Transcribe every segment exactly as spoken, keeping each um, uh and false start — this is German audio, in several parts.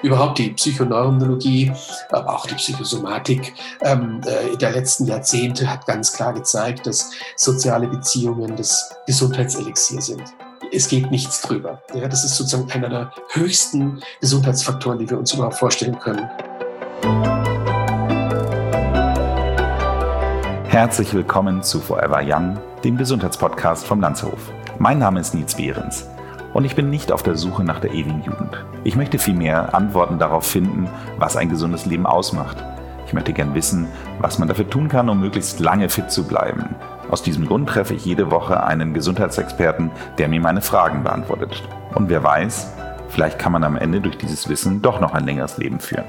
überhaupt die Psychoneuroimmunologie, aber auch die Psychosomatik ähm, äh, der letzten Jahrzehnte hat ganz klar gezeigt, dass soziale Beziehungen das Gesundheitselixier sind. Es geht nichts drüber. Ja, das ist sozusagen einer der höchsten Gesundheitsfaktoren, die wir uns überhaupt vorstellen können. Herzlich willkommen zu Forever Young, dem Gesundheitspodcast vom Lanzerhof. Mein Name ist Niels Behrens und ich bin nicht auf der Suche nach der ewigen Jugend. Ich möchte vielmehr Antworten darauf finden, was ein gesundes Leben ausmacht. Ich möchte gern wissen, was man dafür tun kann, um möglichst lange fit zu bleiben. Aus diesem Grund treffe ich jede Woche einen Gesundheitsexperten, der mir meine Fragen beantwortet. Und wer weiß, vielleicht kann man am Ende durch dieses Wissen doch noch ein längeres Leben führen.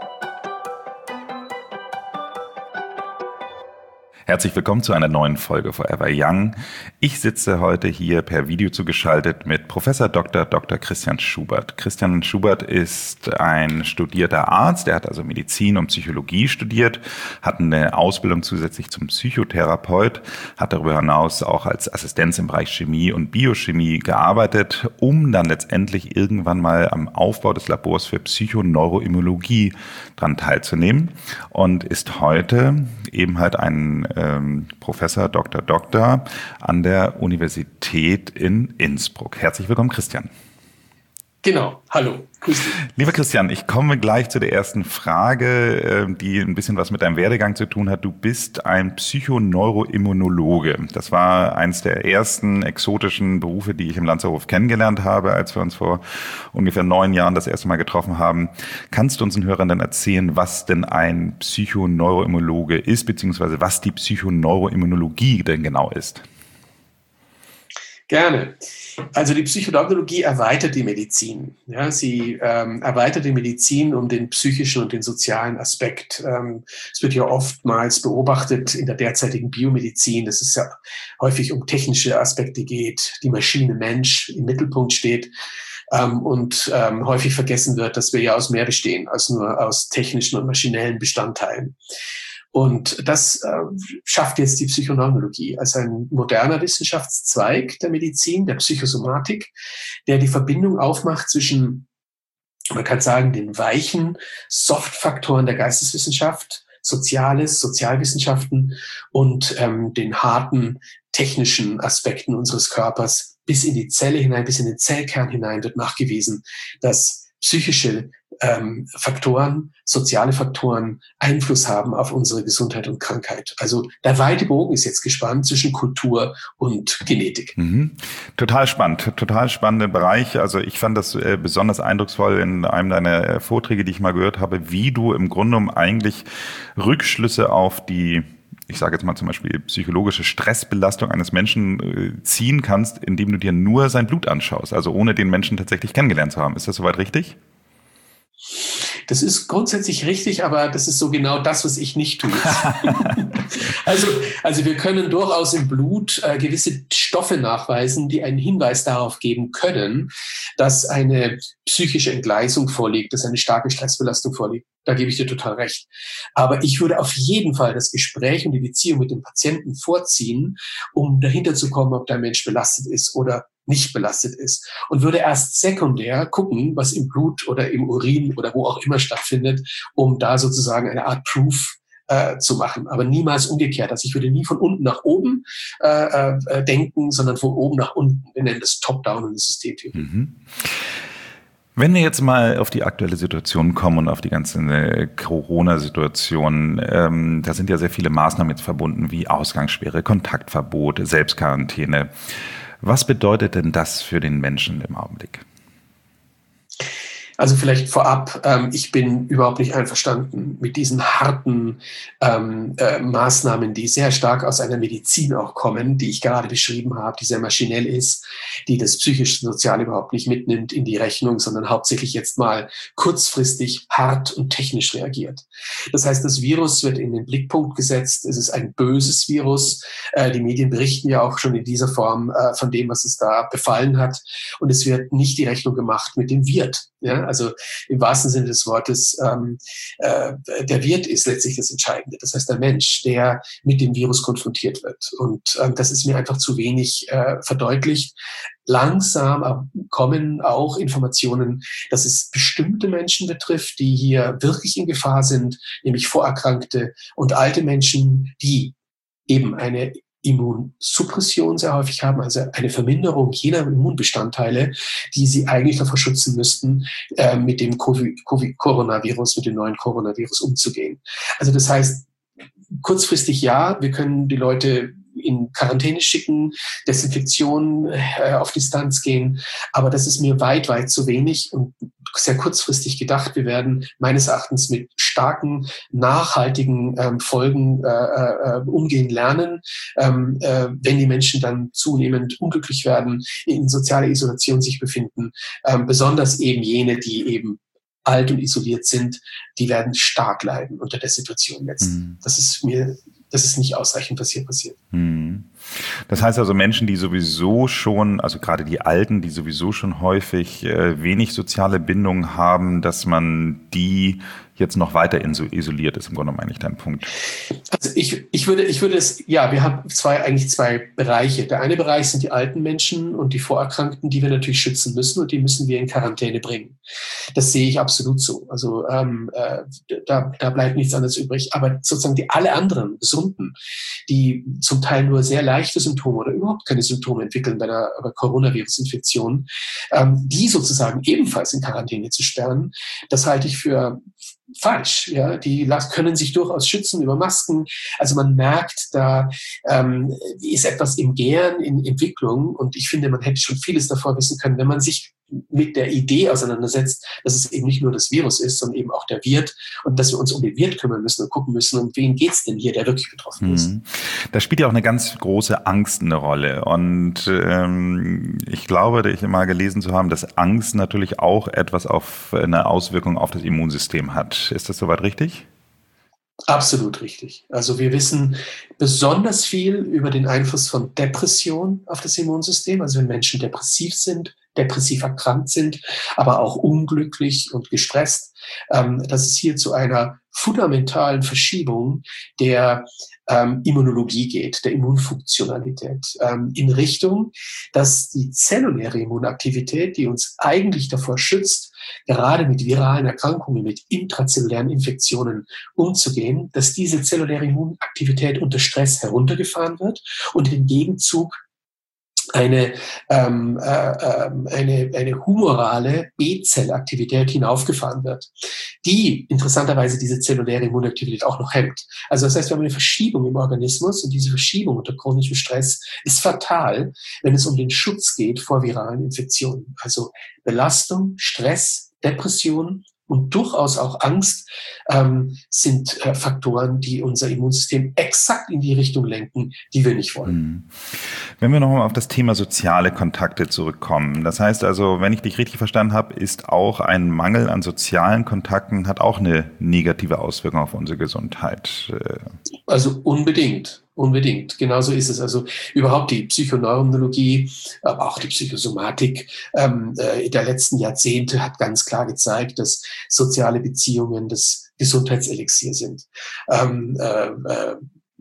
Herzlich willkommen zu einer neuen Folge Forever Young. Ich sitze heute hier per Video zugeschaltet mit Professor Doktor Doktor Christian Schubert. Christian Schubert ist ein studierter Arzt, er hat also Medizin und Psychologie studiert, hat eine Ausbildung zusätzlich zum Psychotherapeut, hat darüber hinaus auch als Assistenz im Bereich Chemie und Biochemie gearbeitet, um dann letztendlich irgendwann mal am Aufbau des Labors für Psychoneuroimmunologie dran teilzunehmen und ist heute eben halt ein ähm, Professor Doktor Doktor an der Universität in Innsbruck. Herzlich willkommen, Christian. Genau, hallo, grüß dich. Lieber Christian, ich komme gleich zu der ersten Frage, die ein bisschen was mit deinem Werdegang zu tun hat. Du bist ein Psychoneuroimmunologe. Das war eines der ersten exotischen Berufe, die ich im Lanzerhof kennengelernt habe, als wir uns vor ungefähr neun Jahren das erste Mal getroffen haben. Kannst du unseren Hörern dann erzählen, was denn ein Psychoneuroimmunologe ist, beziehungsweise was die Psychoneuroimmunologie denn genau ist? Gerne. Also die Psychoneuroimmunologie erweitert die Medizin. Ja, sie ähm, erweitert die Medizin um den psychischen und den sozialen Aspekt. Ähm, es wird ja oftmals beobachtet in der derzeitigen Biomedizin, dass es ja häufig um technische Aspekte geht, die Maschine Mensch im Mittelpunkt steht ähm, und ähm, häufig vergessen wird, dass wir ja aus mehr bestehen als nur aus technischen und maschinellen Bestandteilen. Und das äh, schafft jetzt die Psychoneuroimmunologie als ein moderner Wissenschaftszweig der Medizin, der Psychosomatik, der die Verbindung aufmacht zwischen, man kann sagen, den weichen Soft-Faktoren der Geisteswissenschaft, Soziales, Sozialwissenschaften und ähm, den harten technischen Aspekten unseres Körpers bis in die Zelle hinein, bis in den Zellkern hinein wird nachgewiesen, dass psychische ähm, Faktoren, soziale Faktoren Einfluss haben auf unsere Gesundheit und Krankheit. Also der weite Bogen ist jetzt gespannt zwischen Kultur und Genetik. Mhm. Total spannend, total spannender Bereich. Also ich fand das äh, besonders eindrucksvoll in einem deiner äh, Vorträge, die ich mal gehört habe, wie du im Grunde genommen eigentlich Rückschlüsse auf die, ich sage jetzt mal zum Beispiel psychologische Stressbelastung eines Menschen äh, ziehen kannst, indem du dir nur sein Blut anschaust, also ohne den Menschen tatsächlich kennengelernt zu haben. Ist das soweit richtig? Das ist grundsätzlich richtig, aber das ist so genau das, was ich nicht tue. also, also wir können durchaus im Blut äh, gewisse Stoffe nachweisen, die einen Hinweis darauf geben können, dass eine psychische Entgleisung vorliegt, dass eine starke Stressbelastung vorliegt. Da gebe ich dir total recht. Aber ich würde auf jeden Fall das Gespräch und die Beziehung mit dem Patienten vorziehen, um dahinter zu kommen, ob der Mensch belastet ist oder nicht belastet ist. Und würde erst sekundär gucken, was im Blut oder im Urin oder wo auch immer stattfindet, um da sozusagen eine Art Proof äh, zu machen. Aber niemals umgekehrt. Also ich würde nie von unten nach oben äh, äh, denken, sondern von oben nach unten. Wir nennen das Top-Down in der Systemtheorie. Mhm. Wenn wir jetzt mal auf die aktuelle Situation kommen und auf die ganze äh, Corona-Situation, ähm, da sind ja sehr viele Maßnahmen jetzt verbunden, wie Ausgangssperre, Kontaktverbot, Selbstquarantäne. Was bedeutet denn das für den Menschen im Augenblick? Also vielleicht vorab, ähm, ich bin überhaupt nicht einverstanden mit diesen harten ähm, äh, Maßnahmen, die sehr stark aus einer Medizin auch kommen, die ich gerade beschrieben habe, die sehr maschinell ist, die das psychische Sozial überhaupt nicht mitnimmt in die Rechnung, sondern hauptsächlich jetzt mal kurzfristig hart und technisch reagiert. Das heißt, das Virus wird in den Blickpunkt gesetzt. Es ist ein böses Virus. Äh, die Medien berichten ja auch schon in dieser Form äh, von dem, was es da befallen hat. Und es wird nicht die Rechnung gemacht mit dem Wirt. Ja? Also im wahrsten Sinne des Wortes, ähm, äh, der Wirt ist letztlich das Entscheidende. Das heißt, der Mensch, der mit dem Virus konfrontiert wird. Und ähm, das ist mir einfach zu wenig äh, verdeutlicht. Langsam kommen auch Informationen, dass es bestimmte Menschen betrifft, die hier wirklich in Gefahr sind, nämlich Vorerkrankte und alte Menschen, die eben eine Immunsuppression sehr häufig haben, also eine Verminderung jener Immunbestandteile, die sie eigentlich davor schützen müssten, äh, mit dem Covid-Coronavirus, mit dem neuen Coronavirus umzugehen. Also das heißt, kurzfristig ja, wir können die Leute in Quarantäne schicken, Desinfektion äh, auf Distanz gehen, aber das ist mir weit, weit zu wenig und sehr kurzfristig gedacht. Wir werden meines Erachtens mit starken, nachhaltigen ähm, Folgen äh, äh, umgehen lernen, ähm, äh, wenn die Menschen dann zunehmend unglücklich werden, in sozialer Isolation sich befinden, ähm, besonders eben jene, die eben alt und isoliert sind, die werden stark leiden unter der Situation jetzt. Mhm. Das ist mir, das ist nicht ausreichend, was hier passiert. Mhm. Das heißt also Menschen, die sowieso schon, also gerade die Alten, die sowieso schon häufig äh, wenig soziale Bindung haben, dass man die jetzt noch weiter isoliert ist, im Grunde meine ich deinen Punkt. Also ich, ich würde, ich würde es, ja, wir haben zwei, eigentlich zwei Bereiche. Der eine Bereich sind die alten Menschen und die Vorerkrankten, die wir natürlich schützen müssen und die müssen wir in Quarantäne bringen. Das sehe ich absolut so. Also ähm, äh, da, da bleibt nichts anderes übrig. Aber sozusagen die alle anderen Gesunden, die zum Teil nur sehr leichte Symptome oder überhaupt keine Symptome entwickeln bei einer, bei Coronavirus-Infektion, ähm, die sozusagen ebenfalls in Quarantäne zu sperren, das halte ich für falsch. Ja, die können sich durchaus schützen über Masken. Also man merkt, da ähm, ist etwas im Gären, in Entwicklung. Und ich finde, man hätte schon vieles davor wissen können, wenn man sich mit der Idee auseinandersetzt, dass es eben nicht nur das Virus ist, sondern eben auch der Wirt und dass wir uns um den Wirt kümmern müssen und gucken müssen, um wen geht's denn hier, der wirklich betroffen ist. Da spielt ja auch eine ganz große Angst eine Rolle. Und ähm, ich glaube, ich mal gelesen zu haben, dass Angst natürlich auch etwas auf eine Auswirkung auf das Immunsystem hat. Ist das soweit richtig? Absolut richtig. Also wir wissen besonders viel über den Einfluss von Depression auf das Immunsystem. Also wenn Menschen depressiv sind, depressiv erkrankt sind, aber auch unglücklich und gestresst, ähm, dass es hier zu einer fundamentalen Verschiebung der ähm, Immunologie geht, der Immunfunktionalität, ähm, in Richtung, dass die zelluläre Immunaktivität, die uns eigentlich davor schützt, gerade mit viralen Erkrankungen, mit intrazellulären Infektionen umzugehen, dass diese zelluläre Immunaktivität unter Stress heruntergefahren wird und im Gegenzug eine, ähm, äh, eine, eine humorale B-Zellaktivität hinaufgefahren wird, die interessanterweise diese zelluläre Immunaktivität auch noch hemmt. Also das heißt, wir haben eine Verschiebung im Organismus und diese Verschiebung unter chronischem Stress ist fatal, wenn es um den Schutz geht vor viralen Infektionen. Also Belastung, Stress, Depression und durchaus auch Angst ähm, sind äh, Faktoren, die unser Immunsystem exakt in die Richtung lenken, die wir nicht wollen. Wenn wir nochmal auf das Thema soziale Kontakte zurückkommen. Das heißt also, wenn ich dich richtig verstanden habe, ist auch ein Mangel an sozialen Kontakten, hat auch eine negative Auswirkung auf unsere Gesundheit. Also unbedingt. Unbedingt, genauso ist es. Also überhaupt die Psychoneuronologie, aber auch die Psychosomatik ähm, äh, der letzten Jahrzehnte hat ganz klar gezeigt, dass soziale Beziehungen das Gesundheitselixier sind. Ähm, äh, äh,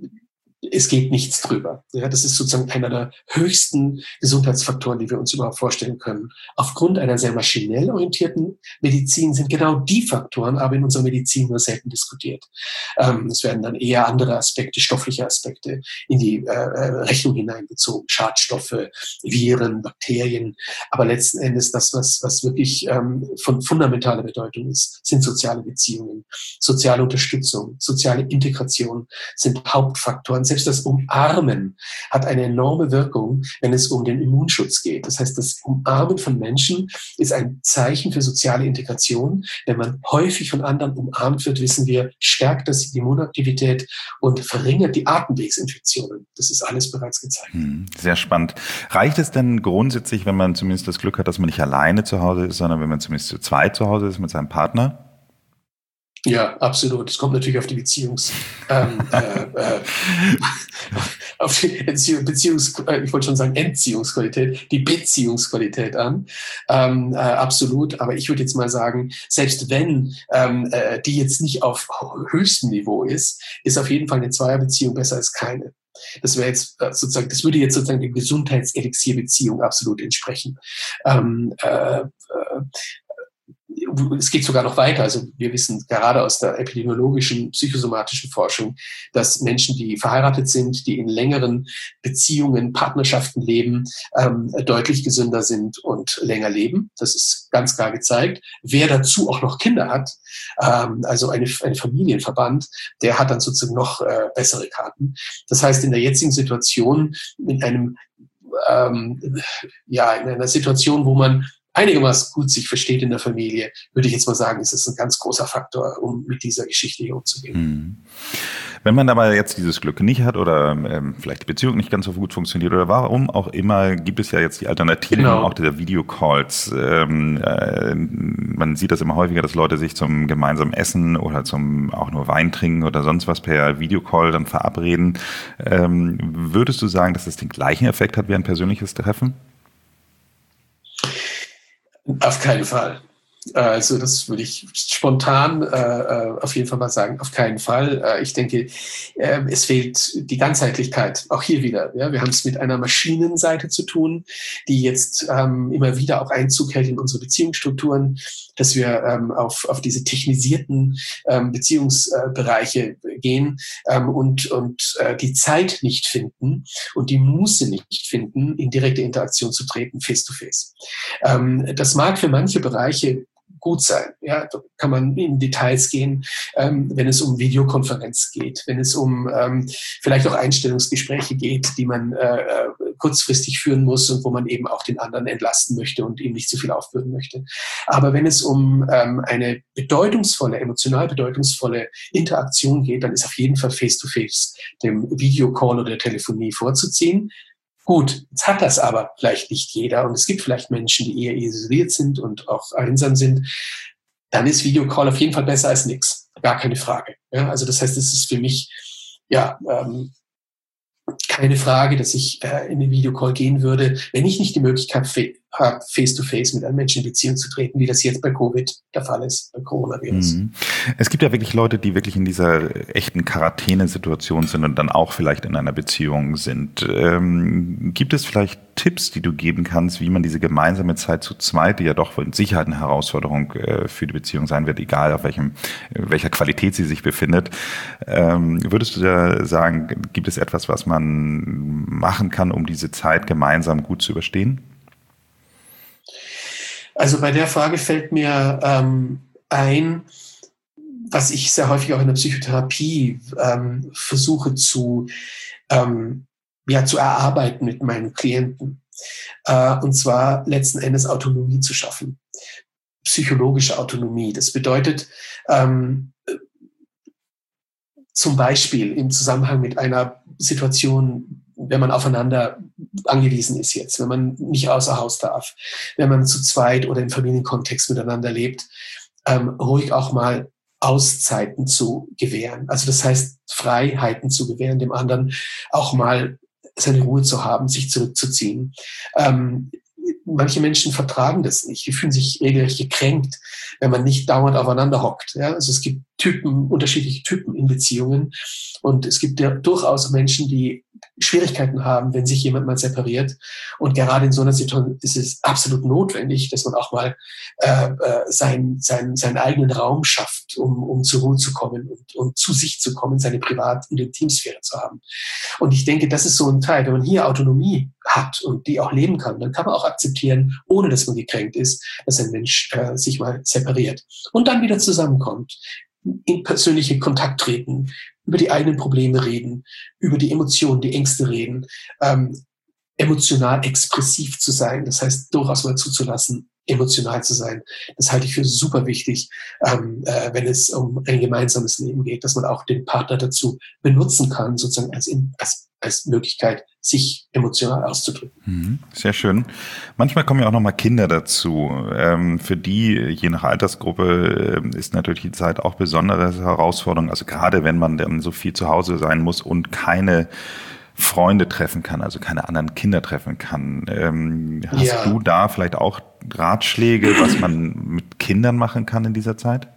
Es geht nichts drüber. Ja, das ist sozusagen einer der höchsten Gesundheitsfaktoren, die wir uns überhaupt vorstellen können. Aufgrund einer sehr maschinell orientierten Medizin sind genau die Faktoren aber in unserer Medizin nur selten diskutiert. Ähm, es werden dann eher andere Aspekte, stoffliche Aspekte in die äh, Rechnung hineingezogen. Schadstoffe, Viren, Bakterien. Aber letzten Endes das, was, was wirklich ähm, von fundamentaler Bedeutung ist, sind soziale Beziehungen, soziale Unterstützung, soziale Integration sind Hauptfaktoren. Selbst das Umarmen hat eine enorme Wirkung, wenn es um den Immunschutz geht. Das heißt, das Umarmen von Menschen ist ein Zeichen für soziale Integration. Wenn man häufig von anderen umarmt wird, wissen wir, stärkt das die Immunaktivität und verringert die Atemwegsinfektionen. Das ist alles bereits gezeigt. Sehr spannend. Reicht es denn grundsätzlich, wenn man zumindest das Glück hat, dass man nicht alleine zu Hause ist, sondern wenn man zumindest zu zweit zu Hause ist mit seinem Partner? Ja, absolut. Es kommt natürlich auf die Beziehungs, ähm, äh, äh, auf die Beziehungs, ich wollte schon sagen Entziehungsqualität, die Beziehungsqualität an. Ähm, äh, absolut. Aber ich würde jetzt mal sagen, selbst wenn ähm, äh, die jetzt nicht auf höchstem Niveau ist, ist auf jeden Fall eine Zweierbeziehung besser als keine. Das wäre jetzt äh, sozusagen, das würde jetzt sozusagen der Gesundheitselixierbeziehung absolut entsprechen. Ähm, äh, äh, Es geht sogar noch weiter. Also wir wissen gerade aus der epidemiologischen, psychosomatischen Forschung, dass Menschen, die verheiratet sind, die in längeren Beziehungen, Partnerschaften leben, ähm, deutlich gesünder sind und länger leben. Das ist ganz klar gezeigt. Wer dazu auch noch Kinder hat, ähm, also eine, ein Familienverband, der hat dann sozusagen noch äh, bessere Karten. Das heißt, in der jetzigen Situation, in einem ähm, ja, in einer Situation, wo man einigermaßen gut sich versteht in der Familie, würde ich jetzt mal sagen, ist das ein ganz großer Faktor, um mit dieser Geschichte hier umzugehen. Hm. Wenn man aber jetzt dieses Glück nicht hat oder ähm, vielleicht die Beziehung nicht ganz so gut funktioniert oder warum auch immer, gibt es ja jetzt die Alternativen, genau, auch dieser Videocalls. Ähm, äh, man sieht das immer häufiger, dass Leute sich zum gemeinsamen Essen oder zum auch nur Wein trinken oder sonst was per Videocall dann verabreden. Ähm, würdest du sagen, dass das den gleichen Effekt hat wie ein persönliches Treffen? Auf keinen Fall. Also das würde ich spontan äh, auf jeden Fall mal sagen, auf keinen Fall. Äh, ich denke, äh, es fehlt die Ganzheitlichkeit, auch hier wieder. Ja? Wir haben es mit einer Maschinenseite zu tun, die jetzt ähm, immer wieder auch Einzug hält in unsere Beziehungsstrukturen, dass wir ähm, auf, auf diese technisierten ähm, Beziehungsbereiche äh, gehen ähm, und, und äh, die Zeit nicht finden und die Muße nicht finden, in direkte Interaktion zu treten, face-to-face. Ähm, das mag für manche Bereiche gut sein. Ja, da kann man in Details gehen, ähm, wenn es um Videokonferenz geht, wenn es um ähm, vielleicht auch Einstellungsgespräche geht, die man äh, kurzfristig führen muss und wo man eben auch den anderen entlasten möchte und ihm nicht zu viel aufbürden möchte. Aber wenn es um ähm, eine bedeutungsvolle, emotional bedeutungsvolle Interaktion geht, dann ist auf jeden Fall Face-to-Face dem Videocall oder der Telefonie vorzuziehen. Gut, jetzt hat das aber vielleicht nicht jeder und es gibt vielleicht Menschen, die eher isoliert sind und auch einsam sind. Dann ist Videocall auf jeden Fall besser als nichts. Gar keine Frage. Ja, also das heißt, es ist für mich ja ähm, keine Frage, dass ich äh, in den Videocall gehen würde, wenn ich nicht die Möglichkeit fe- habe, face-to-face mit einem Menschen in Beziehung zu treten, wie das jetzt bei Covid der Fall ist, bei Coronavirus. Mhm. Es gibt ja wirklich Leute, die wirklich in dieser echten Quarantänesituation sind und dann auch vielleicht in einer Beziehung sind. Ähm, gibt es vielleicht Tipps, die du geben kannst, wie man diese gemeinsame Zeit zu zweit, die ja doch mit Sicherheit eine Herausforderung äh, für die Beziehung sein wird, egal auf welchem, welcher Qualität sie sich befindet, ähm, würdest du da sagen, gibt es etwas, was man machen kann, um diese Zeit gemeinsam gut zu überstehen? Also bei der Frage fällt mir ähm, ein, was ich sehr häufig auch in der Psychotherapie ähm, versuche zu, ähm, ja, zu erarbeiten mit meinen Klienten. Äh, und zwar letzten Endes Autonomie zu schaffen. Psychologische Autonomie. Das bedeutet ähm, zum Beispiel im Zusammenhang mit einer Situation, wenn man aufeinander angewiesen ist jetzt, wenn man nicht außer Haus darf, wenn man zu zweit oder im Familienkontext miteinander lebt, ähm, ruhig auch mal Auszeiten zu gewähren. Also das heißt, Freiheiten zu gewähren, dem anderen auch mal seine Ruhe zu haben, sich zurückzuziehen. Ähm, manche Menschen vertragen das nicht. Die fühlen sich regelrecht gekränkt, wenn man nicht dauernd aufeinander hockt. Ja? Also es gibt Typen, unterschiedliche Typen in Beziehungen. Und es gibt ja durchaus Menschen, die Schwierigkeiten haben, wenn sich jemand mal separiert. Und gerade in so einer Situation ist es absolut notwendig, dass man auch mal äh, sein, sein, seinen eigenen Raum schafft, um, um zur Ruhe zu kommen und, und zu sich zu kommen, seine Privat- und Intimsphäre zu haben. Und ich denke, das ist so ein Teil, wenn man hier Autonomie hat und die auch leben kann, dann kann man auch akzeptieren, ohne dass man gekränkt ist, dass ein Mensch äh, sich mal separiert und dann wieder zusammenkommt, in persönliche Kontakt treten, über die eigenen Probleme reden, über die Emotionen, die Ängste reden, ähm, emotional expressiv zu sein, das heißt durchaus mal zuzulassen, emotional zu sein. Das halte ich für super wichtig, ähm, äh, wenn es um ein gemeinsames Leben geht, dass man auch den Partner dazu benutzen kann, sozusagen als, als, als Möglichkeit, sich emotional auszudrücken. Sehr schön. Manchmal kommen ja auch noch mal Kinder dazu. Ähm, für die, je nach Altersgruppe, ist natürlich die Zeit auch besondere Herausforderung. Also gerade wenn man dann so viel zu Hause sein muss und keine Freunde treffen kann, also keine anderen Kinder treffen kann. Ähm, hast ja. du da vielleicht auch Ratschläge, was man mit Kindern machen kann in dieser Zeit?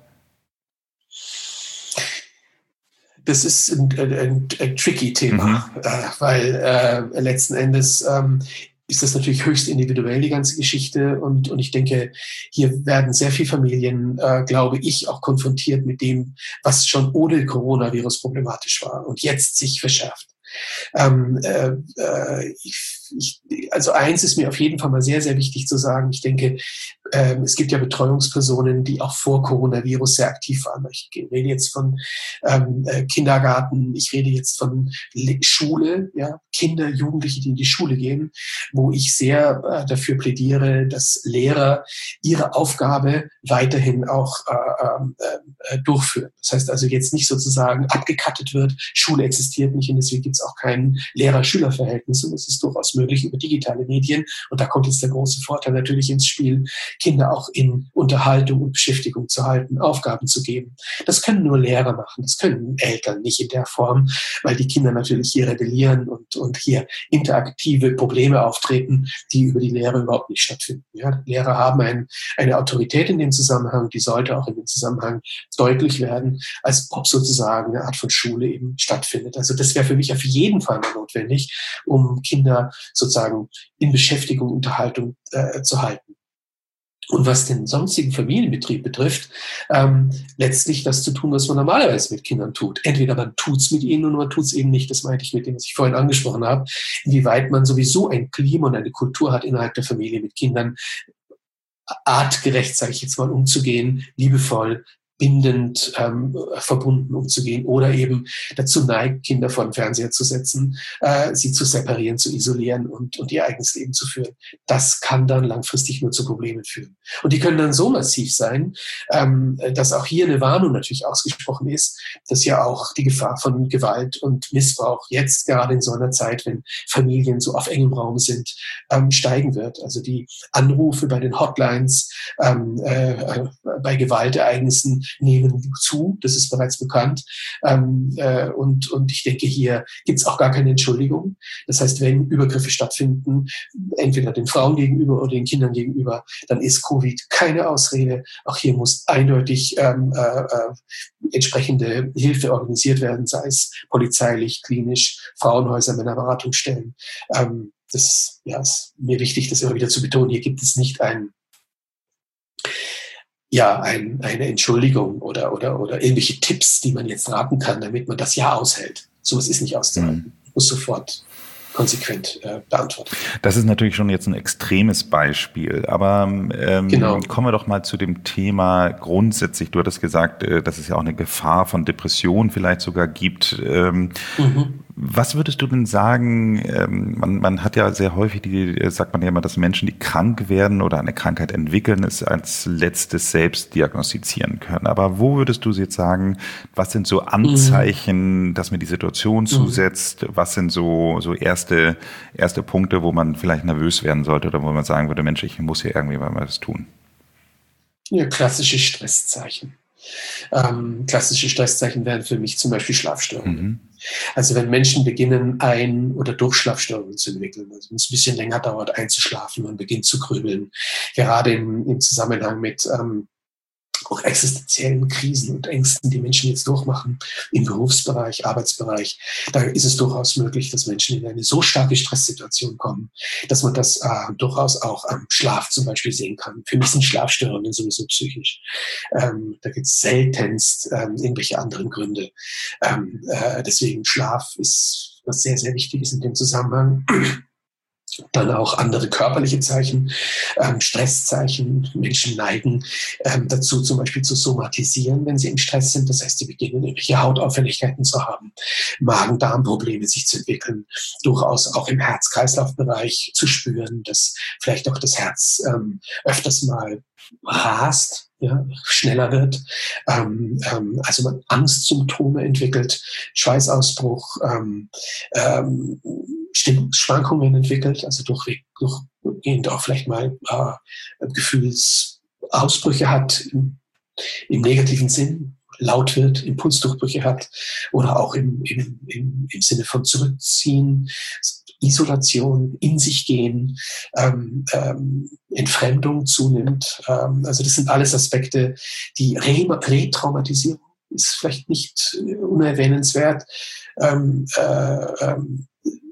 Das ist ein, ein, ein, ein tricky Thema, mhm. äh, weil äh, letzten Endes ähm, ist das natürlich höchst individuell, die ganze Geschichte. Und, und ich denke, hier werden sehr viele Familien, äh, glaube ich, auch konfrontiert mit dem, was schon ohne Coronavirus problematisch war und jetzt sich verschärft. Ähm, äh, äh, ich, ich, also eins ist mir auf jeden Fall mal sehr, sehr wichtig zu sagen. Ich denke, ähm, es gibt ja Betreuungspersonen, die auch vor Coronavirus sehr aktiv waren. Ich rede jetzt von ähm, äh, Kindergarten, ich rede jetzt von Le- Schule, ja, Kinder, Jugendliche, die in die Schule gehen, wo ich sehr äh, dafür plädiere, dass Lehrer ihre Aufgabe weiterhin auch äh, äh, durchführen. Das heißt also jetzt nicht sozusagen abgekattet wird, Schule existiert nicht und deswegen gibt es auch kein Lehrer-Schüler-Verhältnis und es ist durchaus möglich über digitale Medien und da kommt jetzt der große Vorteil natürlich ins Spiel, Kinder auch in Unterhaltung und Beschäftigung zu halten, Aufgaben zu geben. Das können nur Lehrer machen, das können Eltern nicht in der Form, weil die Kinder natürlich hier rebellieren und, und hier interaktive Probleme auftreten, die über die Lehre überhaupt nicht stattfinden. Ja, Lehrer haben ein, eine Autorität in dem Zusammenhang, die sollte auch in dem Zusammenhang deutlich werden, als ob sozusagen eine Art von Schule eben stattfindet. Also das wäre für mich auf jeden Fall mal notwendig, um Kinder sozusagen in Beschäftigung, Unterhaltung äh, zu halten. Und was den sonstigen Familienbetrieb betrifft, ähm, letztlich das zu tun, was man normalerweise mit Kindern tut. Entweder man tut's mit ihnen oder man tut's eben nicht. Das meinte ich mit dem, was ich vorhin angesprochen habe. Inwieweit man sowieso ein Klima und eine Kultur hat innerhalb der Familie mit Kindern, artgerecht, sage ich jetzt mal, umzugehen, liebevoll, bindend, ähm, verbunden umzugehen oder eben dazu neigt, Kinder vor den Fernseher zu setzen, äh, sie zu separieren, zu isolieren und, und ihr eigenes Leben zu führen. Das kann dann langfristig nur zu Problemen führen. Und die können dann so massiv sein, ähm, dass auch hier eine Warnung natürlich ausgesprochen ist, dass ja auch die Gefahr von Gewalt und Missbrauch jetzt gerade in so einer Zeit, wenn Familien so auf engem Raum sind, ähm, steigen wird. Also die Anrufe bei den Hotlines, ähm, äh, bei Gewaltereignissen nehmen zu, das ist bereits bekannt. Ähm, äh, und, und ich denke, hier gibt es auch gar keine Entschuldigung. Das heißt, wenn Übergriffe stattfinden, entweder den Frauen gegenüber oder den Kindern gegenüber, dann ist Covid keine Ausrede. Auch hier muss eindeutig ähm, äh, äh, entsprechende Hilfe organisiert werden, sei es polizeilich, klinisch, Frauenhäuser, Männerberatungsstellen. Ähm, das ja, ist mir wichtig, das immer wieder zu betonen. Hier gibt es nicht ein ja, ein, eine Entschuldigung oder, oder, oder irgendwelche Tipps, die man jetzt raten kann, damit man das Jahr aushält. Sowas ist nicht auszuhalten. Mhm. Muss sofort konsequent äh, beantwortet. Das ist natürlich schon jetzt ein extremes Beispiel, aber ähm, genau. kommen wir doch mal zu dem Thema grundsätzlich. Du hattest gesagt, äh, dass es ja auch eine Gefahr von Depressionen vielleicht sogar gibt. Ähm, mhm. Was würdest du denn sagen, ähm, man, man hat ja sehr häufig, die, sagt man ja immer, dass Menschen, die krank werden oder eine Krankheit entwickeln, es als letztes selbst diagnostizieren können. Aber wo würdest du jetzt sagen, was sind so Anzeichen, mhm. dass mir die Situation zusetzt? Mhm. Was sind so, so erste, erste Punkte, wo man vielleicht nervös werden sollte oder wo man sagen würde, Mensch, ich muss hier irgendwie mal was tun? Ja, klassische Stresszeichen. Ähm, klassische Stresszeichen wären für mich zum Beispiel Schlafstörungen. Mhm. Also wenn Menschen beginnen, Ein- oder Durchschlafstörungen zu entwickeln, also wenn es ein bisschen länger dauert, einzuschlafen, man beginnt zu grübeln, gerade im, im Zusammenhang mit ähm, auch existenziellen Krisen und Ängsten, die Menschen jetzt durchmachen, im Berufsbereich, Arbeitsbereich, da ist es durchaus möglich, dass Menschen in eine so starke Stresssituation kommen, dass man das äh, durchaus auch am Schlaf zum Beispiel sehen kann. Für mich sind Schlafstörungen sowieso psychisch. Ähm, da gibt es seltenst ähm, irgendwelche anderen Gründe. Ähm, äh, deswegen Schlaf ist was sehr, sehr Wichtiges in dem Zusammenhang. Dann auch andere körperliche Zeichen, ähm, Stresszeichen. Menschen neigen ähm, dazu, zum Beispiel zu somatisieren, wenn sie im Stress sind. Das heißt, sie beginnen irgendwelche Hautauffälligkeiten zu haben, Magen-Darm-Probleme sich zu entwickeln, durchaus auch im Herz-Kreislauf-Bereich zu spüren, dass vielleicht auch das Herz ähm, öfters mal rast. ja, schneller wird, ähm, ähm, also man Angstsymptome entwickelt, Schweißausbruch, ähm, ähm, Stimmungsschwankungen entwickelt, also durch, durchgehend auch vielleicht mal äh, Gefühlsausbrüche hat im, im negativen Sinn, laut wird, Impulsdurchbrüche hat oder auch im, im, im, im Sinne von Zurückziehen, Isolation, in sich gehen, ähm, ähm, Entfremdung zunimmt. Ähm, also das sind alles Aspekte, die Re- Retraumatisierung ist vielleicht nicht unerwähnenswert. Ähm, äh, ähm,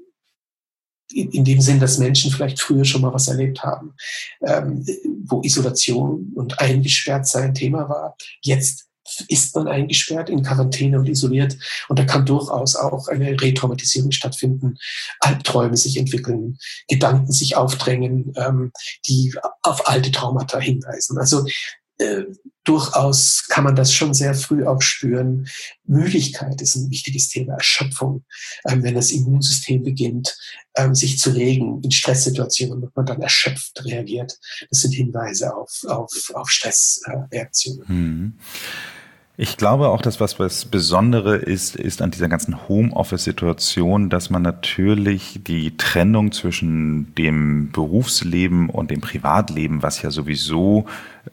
in, in dem Sinn, dass Menschen vielleicht früher schon mal was erlebt haben, ähm, wo Isolation und eingesperrt sein Thema war. Jetzt ist man eingesperrt, in Quarantäne und isoliert. Und da kann durchaus auch eine Retraumatisierung stattfinden, Albträume sich entwickeln, Gedanken sich aufdrängen, ähm, die auf alte Traumata hinweisen. Also äh, durchaus kann man das schon sehr früh auch spüren. Müdigkeit ist ein wichtiges Thema, Erschöpfung. Ähm, wenn das Immunsystem beginnt, ähm, sich zu regen in Stresssituationen und man dann erschöpft reagiert. Das sind Hinweise auf, auf, auf Stressreaktionen. Hm. Ich glaube auch, dass was das Besondere ist, ist an dieser ganzen Homeoffice-Situation, dass man natürlich die Trennung zwischen dem Berufsleben und dem Privatleben, was ja sowieso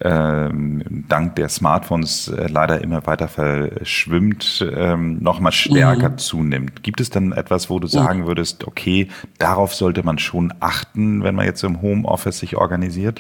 ähm, dank der Smartphones äh, leider immer weiter verschwimmt, ähm, noch mal stärker mhm. zunimmt. Gibt es dann etwas, wo du sagen würdest, okay, darauf sollte man schon achten, wenn man jetzt im Homeoffice sich organisiert?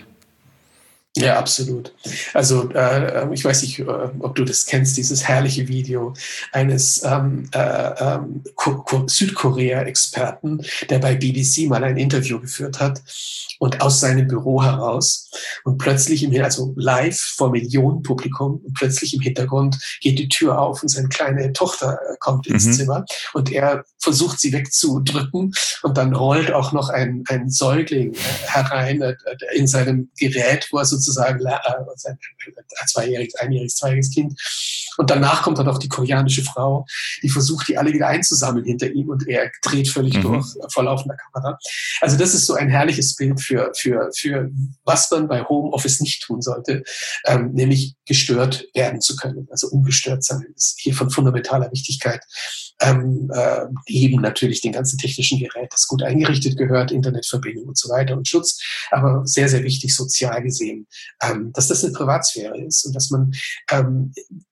Ja, absolut. Also äh, ich weiß nicht, äh, ob du das kennst, dieses herrliche Video eines ähm, äh, ähm, Südkorea-Experten, der bei B B C mal ein Interview geführt hat und aus seinem Büro heraus und plötzlich, im, also live vor Millionenpublikum, und plötzlich im Hintergrund geht die Tür auf und seine kleine Tochter kommt ins mhm. Zimmer und er versucht, sie wegzudrücken und dann rollt auch noch ein, ein Säugling herein in seinem Gerät, wo er sozusagen äh, sein zweijähriges, einjähriges, zweijähriges Kind. Und danach kommt dann auch die koreanische Frau, die versucht, die alle wieder einzusammeln hinter ihm und er dreht völlig mhm. durch, vor laufender Kamera. Also das ist so ein herrliches Bild für, für, für was man bei Homeoffice nicht tun sollte, ähm, nämlich gestört werden zu können. Also ungestört sein ist hier von fundamentaler Wichtigkeit. Ähm, äh, eben natürlich den ganzen technischen Gerät, das gut eingerichtet gehört, Internetverbindung und so weiter und Schutz, aber sehr, sehr wichtig sozial gesehen, ähm, dass das eine Privatsphäre ist und dass man ähm,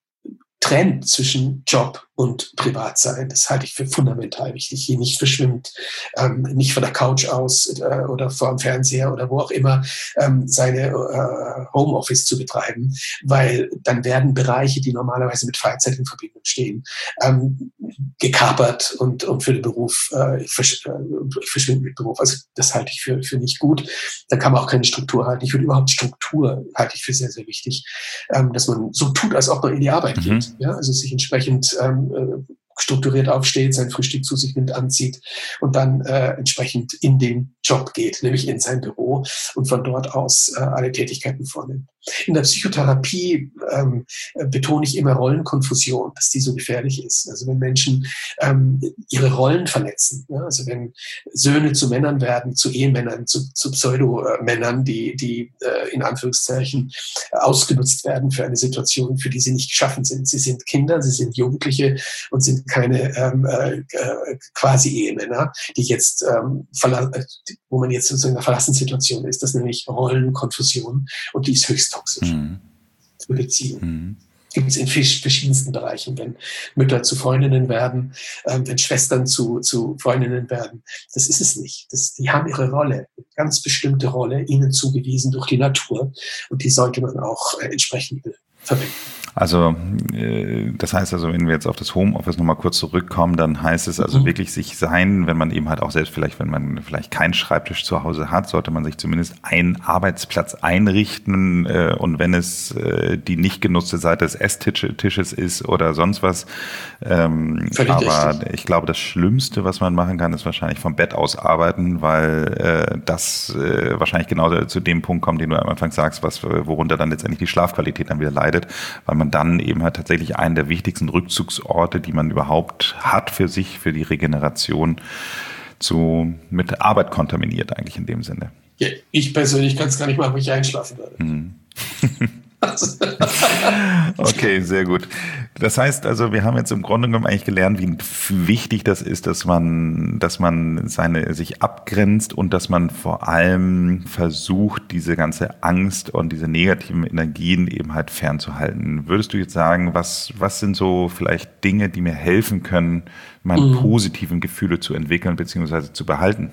trennt zwischen Job und Privatsein. Das halte ich für fundamental wichtig. Hier nicht verschwimmt, ähm, nicht von der Couch aus äh, oder vor dem Fernseher oder wo auch immer ähm, seine äh, Homeoffice zu betreiben, weil dann werden Bereiche, die normalerweise mit Freizeit in Verbindung stehen, ähm, gekapert und, und für den Beruf äh, versch äh, verschwinden mit Beruf. Also das halte ich für, für nicht gut. Dann kann man auch keine Struktur halten. Ich würde überhaupt Struktur halte ich für sehr, sehr wichtig, ähm, dass man so tut, als ob man in die Arbeit mhm. geht. Ja, also sich entsprechend ähm, strukturiert aufsteht, sein Frühstück zu sich nimmt, anzieht und dann äh, entsprechend in den Job geht, nämlich in sein Büro und von dort aus äh, alle Tätigkeiten vornimmt. In der Psychotherapie ähm, betone ich immer Rollenkonfusion, dass die so gefährlich ist. Also wenn Menschen ähm, ihre Rollen verletzen, ja, also wenn Söhne zu Männern werden, zu Ehemännern, zu, zu Pseudomännern, die, die äh, in Anführungszeichen ausgenutzt werden für eine Situation, für die sie nicht geschaffen sind. Sie sind Kinder, sie sind Jugendliche und sind keine ähm, äh, quasi Ehemänner, die jetzt ähm, wo man jetzt in so einer Verlassenssituation ist. Das ist nämlich Rollenkonfusion und die ist höchst toxisch mhm. für Beziehungen. Mhm. Gibt es in verschiedensten Bereichen, wenn Mütter zu Freundinnen werden, ähm, wenn Schwestern zu, zu Freundinnen werden. Das ist es nicht. Das, die haben ihre Rolle, eine ganz bestimmte Rolle, ihnen zugewiesen durch die Natur und die sollte man auch äh, entsprechend verwenden. Also das heißt also, wenn wir jetzt auf das Homeoffice nochmal kurz zurückkommen, dann heißt es also mhm. wirklich sich sein, wenn man eben halt auch selbst vielleicht, wenn man vielleicht keinen Schreibtisch zu Hause hat, sollte man sich zumindest einen Arbeitsplatz einrichten und wenn es die nicht genutzte Seite des Esstisches ist oder sonst was. Völlig aber richtig. Ich glaube, das Schlimmste, was man machen kann, ist wahrscheinlich vom Bett aus arbeiten, weil das wahrscheinlich genau zu dem Punkt kommt, den du am Anfang sagst, was worunter dann letztendlich die Schlafqualität dann wieder leidet, weil man dann eben halt tatsächlich einen der wichtigsten Rückzugsorte, die man überhaupt hat für sich, für die Regeneration, zu, mit Arbeit kontaminiert eigentlich in dem Sinne. Ja, ich persönlich kann es gar nicht machen, wo ich einschlafen würde. Mhm. Okay, sehr gut. Das heißt also, wir haben jetzt im Grunde genommen eigentlich gelernt, wie wichtig das ist, dass man, dass man seine, sich abgrenzt und dass man vor allem versucht, diese ganze Angst und diese negativen Energien eben halt fernzuhalten. Würdest du jetzt sagen, was, was sind so vielleicht Dinge, die mir helfen können, meine mhm. positiven Gefühle zu entwickeln bzw. zu behalten?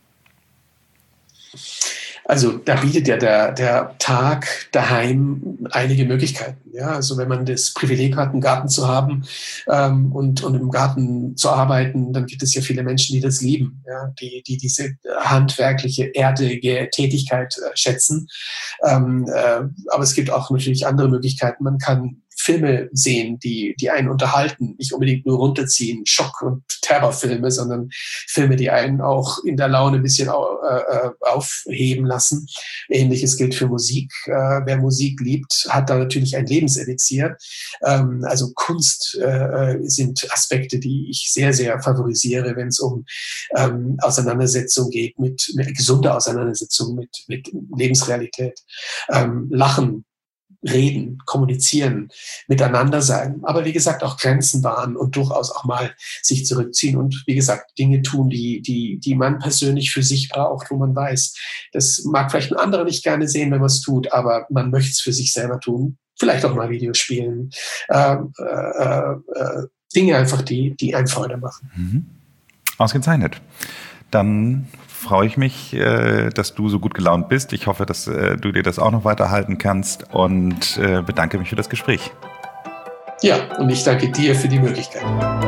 Also da bietet ja der, der Tag daheim einige Möglichkeiten. Ja? Also wenn man das Privileg hat, einen Garten zu haben ähm, und, und im Garten zu arbeiten, dann gibt es ja viele Menschen, die das lieben, ja? die, die diese handwerkliche, erdige Tätigkeit äh, schätzen. Ähm, äh, aber es gibt auch natürlich andere Möglichkeiten. Man kann Filme sehen, die, die einen unterhalten, nicht unbedingt nur runterziehen, Schock- und Terrorfilme, sondern Filme, die einen auch in der Laune ein bisschen au, äh, aufheben lassen. Ähnliches gilt für Musik. Äh, wer Musik liebt, hat da natürlich ein Lebenselixier. Ähm, also Kunst äh, sind Aspekte, die ich sehr, sehr favorisiere, wenn es um ähm, Auseinandersetzung geht, mit, mit gesunde Auseinandersetzung mit, mit Lebensrealität. Ähm, Lachen, reden, kommunizieren, miteinander sein, aber wie gesagt auch Grenzen wahren und durchaus auch mal sich zurückziehen und wie gesagt Dinge tun, die die die man persönlich für sich braucht, wo man weiß, das mag vielleicht ein anderer nicht gerne sehen, wenn man es tut, aber man möchte es für sich selber tun. Vielleicht auch mal Videos spielen, äh, äh, äh, Dinge einfach, die die einen Freude machen. Mhm. Ausgezeichnet. Dann freue ich mich, dass du so gut gelaunt bist. Ich hoffe, dass du dir das auch noch weiterhalten kannst und bedanke mich für das Gespräch. Ja, und ich danke dir für die Möglichkeit.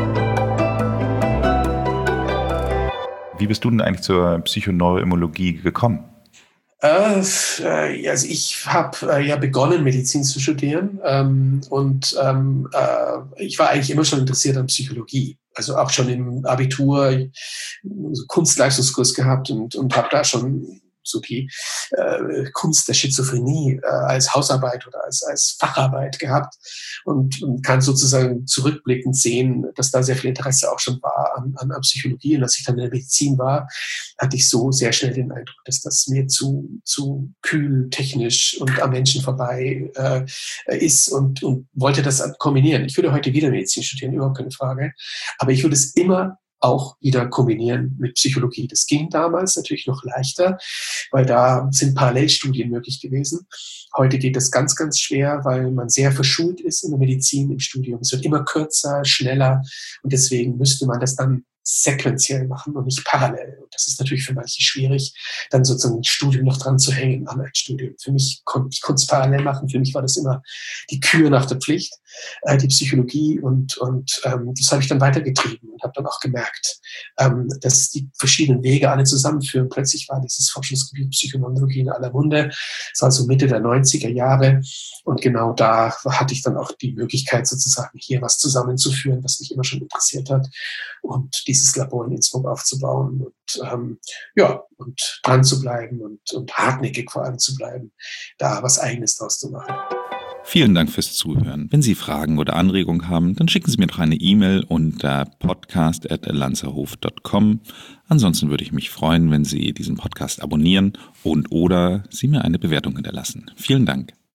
Wie bist du denn eigentlich zur Psychoneuroimmunologie gekommen? Äh, also ich habe äh, ja begonnen, Medizin zu studieren ähm, und ähm, äh, ich war eigentlich immer schon interessiert an Psychologie. Also auch schon im Abitur so Kunstleistungskurs gehabt und, und habe da schon so die äh, Kunst der Schizophrenie äh, als Hausarbeit oder als, als Facharbeit gehabt und, und kann sozusagen zurückblickend sehen, dass da sehr viel Interesse auch schon war an, an, an Psychologie. Und als ich dann in der Medizin war, hatte ich so sehr schnell den Eindruck, dass das mir zu, zu kühl, technisch und am Menschen vorbei äh, ist und, und wollte das kombinieren. Ich würde heute wieder Medizin studieren, überhaupt keine Frage. Aber ich würde es immer auch wieder kombinieren mit Psychologie. Das ging damals natürlich noch leichter, weil da sind Parallelstudien möglich gewesen. Heute geht das ganz, ganz schwer, weil man sehr verschult ist in der Medizin, im Studium. Es wird immer kürzer, schneller und deswegen müsste man das dann sequenziell machen und nicht parallel. Und das ist natürlich für manche schwierig, dann sozusagen ein Studium noch dran zu hängen an ein Studium. Für mich konnte ich konnte es parallel machen. Für mich war das immer die Kür nach der Pflicht, äh, die Psychologie. Und, und ähm, das habe ich dann weitergetrieben und habe dann auch gemerkt, ähm, dass die verschiedenen Wege alle zusammenführen. Plötzlich war dieses Forschungsgebiet Psychoneurologie in aller Munde. Das war so Mitte der neunziger Jahre. Und genau da hatte ich dann auch die Möglichkeit, sozusagen hier was zusammenzuführen, was mich immer schon interessiert hat. Und dieses Labor in Innsbruck aufzubauen und ähm, ja, und dran zu bleiben und, und hartnäckig vor allem zu bleiben, da was Eigenes draus zu machen. Vielen Dank fürs Zuhören. Wenn Sie Fragen oder Anregungen haben, dann schicken Sie mir doch eine E-Mail unter podcast at lanzerhof dot com. Ansonsten würde ich mich freuen, wenn Sie diesen Podcast abonnieren und oder Sie mir eine Bewertung hinterlassen. Vielen Dank.